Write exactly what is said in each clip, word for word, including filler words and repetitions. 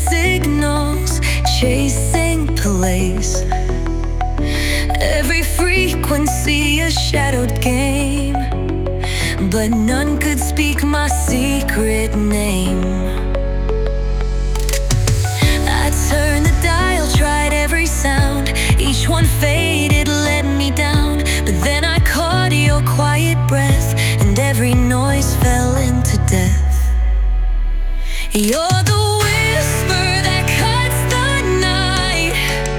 signals, chasing place. Every frequency a shadowed game, but none could speak my secret name. I turned the dial, tried every sound. Each one faded, let me down. But then I caught your quiet breath, and every noise fell into death. You're the whisper that cuts the night,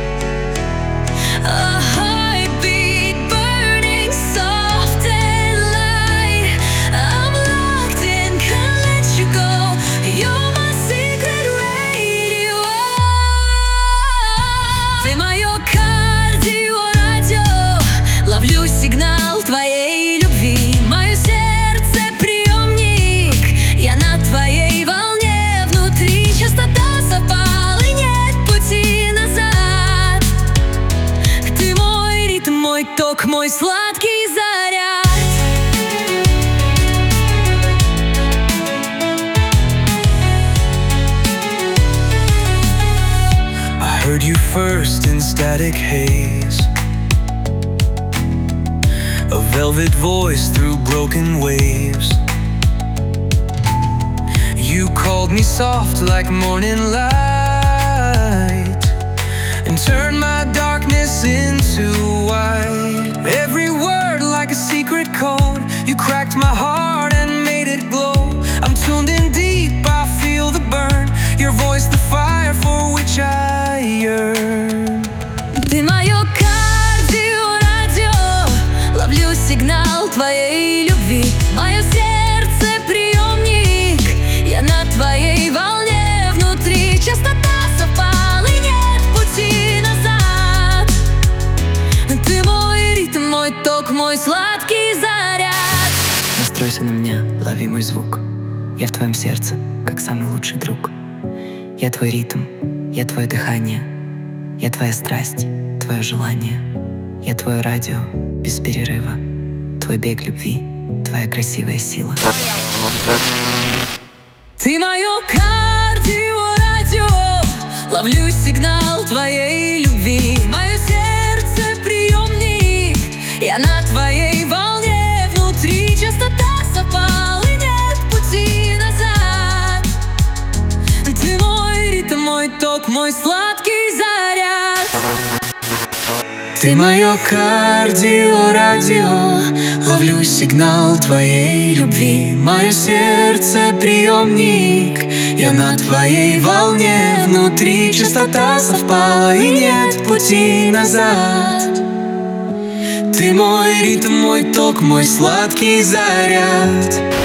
a heartbeat burning soft and light. I'm locked in, can't let you go. You're my secret radio. Ты моё кардио-радио. Ловлю сигнал твоей любви. Мое сердце приемник. Я на твоей волне. Внутри частота совпала, и нет пути назад. Ты мой ритм, мой ток, мой сладкий заряд. I heard you first in static haze, a velvet voice through broken waves. You called me soft like morning light, and turned my darkness into white. Every word like a secret code. You cracked my heart and made it glow. I'm tuned in deep, I feel the burn. Your voice, the fire for which I yearn. Ты моё кардио-радио. Ловлю сигнал твоей любви. Мое сердце приемник. Я на твоей волне. Внутри частота совпала, и нет пути назад. Ты мой ритм, мой ток, мой сладкий заряд. Настройся на меня, лови мой звук. Я в твоем сердце, как самый лучший друг. Я твой ритм, я твое дыхание. Я твоя страсть, твое желание. Я твое радио без перерыва. Твой бег любви, твоя красивая сила. Ты моё кардио-радио. Ловлю сигнал твоей любви. Мое сердце приемник. Я на твоей волне. Внутри частота совпала, и нет пути назад. Ты мой ритм, мой ток, мой сладкий заряд. Ты мое кардио-радио. Ловлю сигнал твоей любви. Мое сердце приемник. Я на твоей волне. Внутри частота совпала, и нет пути назад. Ты мой ритм, мой ток, мой сладкий заряд.